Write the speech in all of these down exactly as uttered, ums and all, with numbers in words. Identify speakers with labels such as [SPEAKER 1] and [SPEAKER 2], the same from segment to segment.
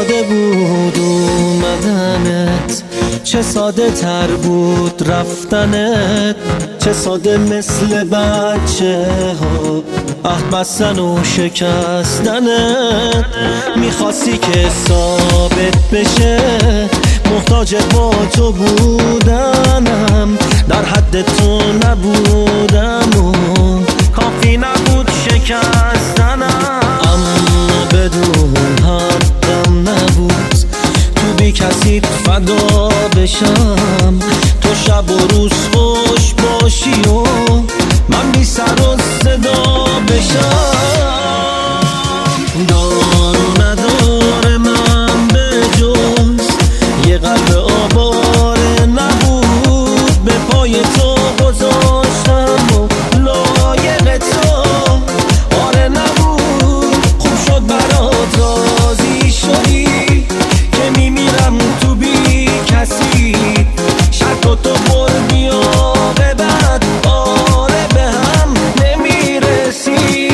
[SPEAKER 1] ساده بود اومدنت، چه ساده تر بود رفتنت، چه ساده مثل بچه ها عهد بستن و شکستنت. میخواستی که ثابت بشه محتاج با تو بودنم، در حد تو نبودم و کافی نبود شکستنم. اما بدون حدم نبود تو بی کسی فدا بشم، تو شب و روز خوش باشی و من بی سر و صدا بشم. دار و ندار من به جز یه قلب آواره نبود، به پای تو گذاشتم و لایق تو آره نبود. خوب شد برات راضی شدی که میمیرم تو بی کسی، شرط و تو بردی و به بعد آره به هم نمیرسی.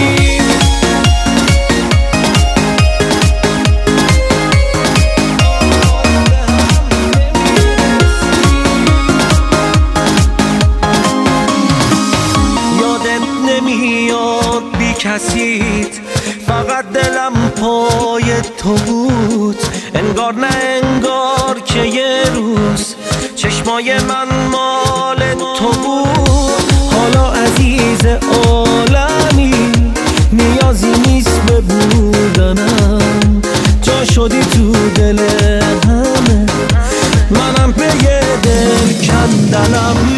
[SPEAKER 1] یادت نمیاد بی کسیت، فقط دلم پای تو بود. انگار نه انگار که یه روز چشمای من مال تو بود. حالا عزیز عالمی نیازی نیست به بودنم، جا شدی تو دل همه، منم به یه دل کندنم.